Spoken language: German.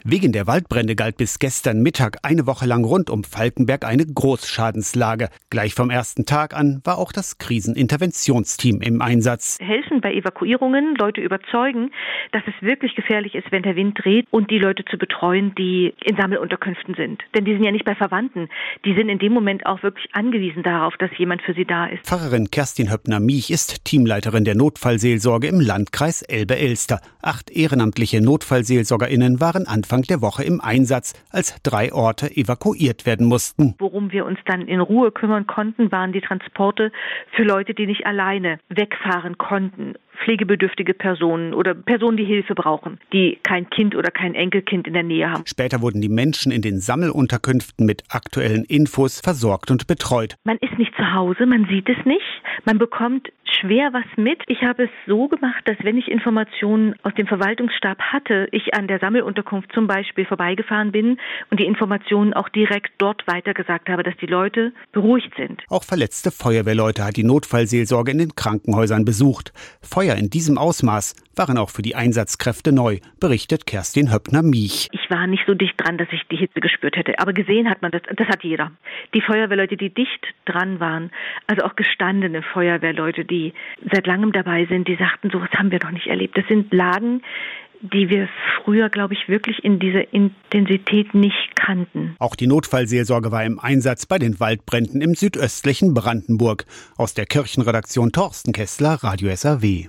Wegen der Waldbrände galt bis gestern Mittag eine Woche lang rund um Falkenberg eine Großschadenslage. Gleich vom ersten Tag an war auch das Kriseninterventionsteam im Einsatz. Helfen bei Evakuierungen, Leute überzeugen, dass es wirklich gefährlich ist, wenn der Wind dreht, und die Leute zu betreuen, die in Sammelunterkünften sind. Denn die sind ja nicht bei Verwandten. Die sind in dem Moment auch wirklich angewiesen darauf, dass jemand für sie da ist. Pfarrerin Kerstin Höppner-Miech ist Teamleiterin der Notfallseelsorge im Landkreis Elbe-Elster. 8 ehrenamtliche NotfallseelsorgerInnen waren Anfang der Woche im Einsatz, als 3 Orte evakuiert werden mussten. Worum wir uns dann in Ruhe kümmern konnten, waren die Transporte für Leute, die nicht alleine wegfahren konnten. Pflegebedürftige Personen oder Personen, die Hilfe brauchen, die kein Kind oder kein Enkelkind in der Nähe haben. Später wurden die Menschen in den Sammelunterkünften mit aktuellen Infos versorgt und betreut. Man ist nicht zu Hause, man sieht es nicht, man bekommt schwer was mit. Ich habe es so gemacht, dass wenn ich Informationen aus dem Verwaltungsstab hatte, ich an der Sammelunterkunft zum Beispiel vorbeigefahren bin und die Informationen auch direkt dort weitergesagt habe, dass die Leute beruhigt sind. Auch verletzte Feuerwehrleute hat die Notfallseelsorge in den Krankenhäusern besucht. Feuer in diesem Ausmaß waren auch für die Einsatzkräfte neu, berichtet Kerstin Höppner-Miech. Ich war nicht so dicht dran, dass ich die Hitze gespürt hätte, aber gesehen hat man das hat jeder. Die Feuerwehrleute, die dicht dran waren, also auch gestandene Feuerwehrleute, die seit langem dabei sind, die sagten, sowas haben wir noch nicht erlebt. Das sind Lagen, die wir früher, glaube ich, wirklich in dieser Intensität nicht kannten. Auch die Notfallseelsorge war im Einsatz bei den Waldbränden im südöstlichen Brandenburg. Aus der Kirchenredaktion Thorsten Kessler, Radio SAW.